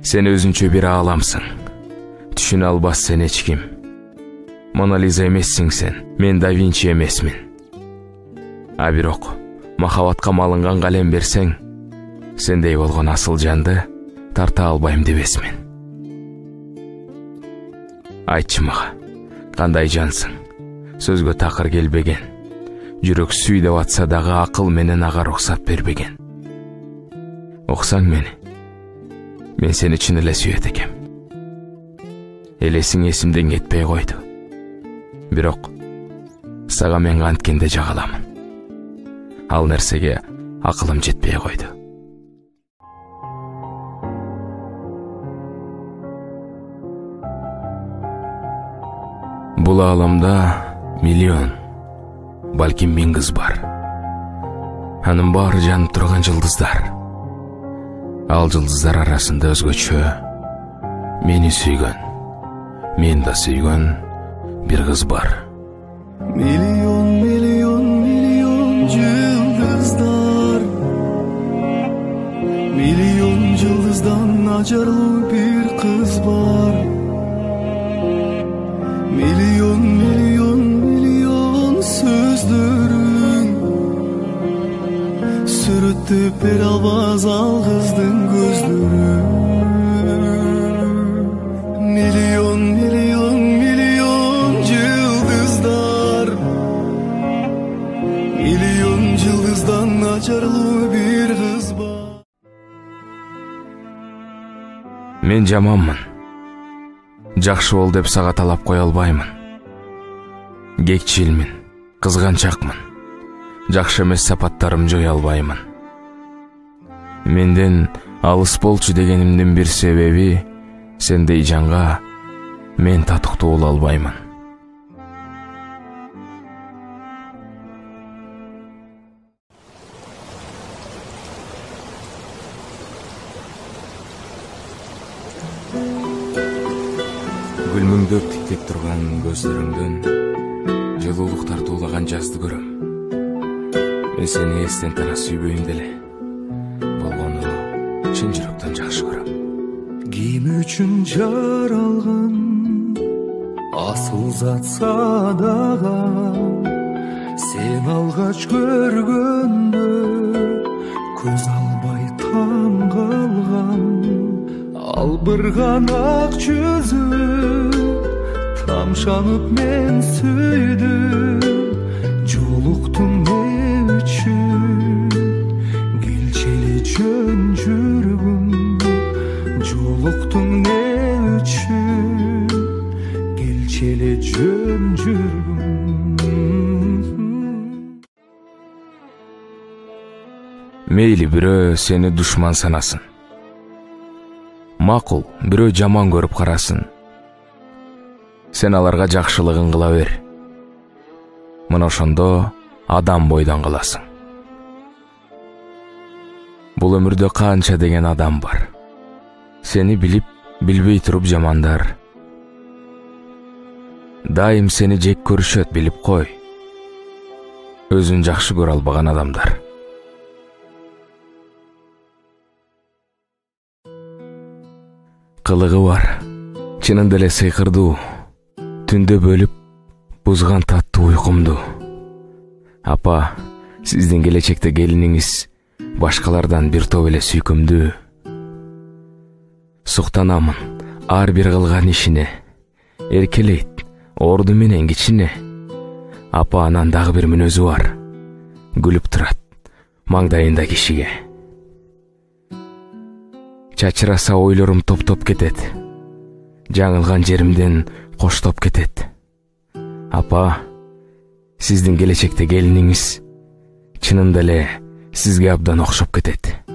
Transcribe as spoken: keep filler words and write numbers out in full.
Сен өзүнчө бир ааламсың. Түшүнө албас сен эч ким. Мона Лиза эмессиң сен, мен Да Винчи эмесмин. А бирок махабатка малынган калем берсең, сендей болгон асыл жанды тарта албайм дебесмин. Айтчы мага, кандай жансың? Сөзгө такыр келбеген. Жүрөк сүй деп атса дагы акыл менен ага уруксат бербеген. Оксаң мени, мен сени чын эле сүйөт экем. Элесиң эсимден кетпей койду. Бирок сага мен канткенде жагаламын. Ал нерсеге акылым жетпей койду. Бул ааламда миллион, балким миң кыз бар. Анын баары жанып турган жылдыздар. Ал жылдыздар арасында өзгөчө мени сүйгөн, мен да сүйгөн бир кыз бар. Миллион, миллион, миллион жылдыздар. Миллион жылдыздан ажарлуу бир кыз бар. Миллион, миллион, миллион сөздөрүң сүрөттөп бере албас ал кыздын көздөрү. Миллион, миллион, миллион жылдыздар. Миллион жылдыздан ажарлуу бир кыз бар. Мен жаманмын. Жакшы бол деп сага талап кое албаймын. Кекчилмин, кызганчакмын. Жакшы эмес сапаттарым жой албаймын. Менден алыс болчу дегенимдин бир себеби, сендей жанга мен татыктуу боло албаймын. Гүлмүңдөп тиктеп турган көздөрүңдөн жылуулук тартуулаган жазды көрөм. Мен сени эстен тара сүйбөйм деле, болгону чын жүрөктөн жакшы көрөм. Ким үчүн жаралган асыл зат садаган, сен алгач көргөндө көз албай таң калган. Албырган ак жүзү тамшанып мен сүйдүм. Жолуктум не үчүн, келчи эле жөн жүргүм. Жолуктум не үчүн, келчи эле жөн жүргүм. Мейли бирөө сени душман санасын. Макул, бирөө жаман көрүп карасын. Сен аларга жакшылыгын кыла бер. Мына ошондо адам бойдон каласың. Бул өмүрдө канча деген адам бар. Сени билип, билбей туруп жамандар. Дайым сени жек көрүшөт, билип кой. Өзүн жакшы көрө албаган адамдар. Кылыгы бар, чынында эле сыйкырдуу. Түндө бөлүп, бузган таттуу уйкумду. Апа, сиздин келечекте келиниңиз башкалардан бир топ эле сүйкүмдүү. Суктанамын ар бир кылган ишине. Эркелейт, орду менен кичине. Апа анан дагы бир мүнөзү бар. Күлүп турат, маңдайында кишиге. Чачыраса ойлорум топ-топ кетет. Жаңылган жеримден коштоп кетет. Апа, сиздин келечекте келиниңиз чынында эле сизге абдан окшоп кетет.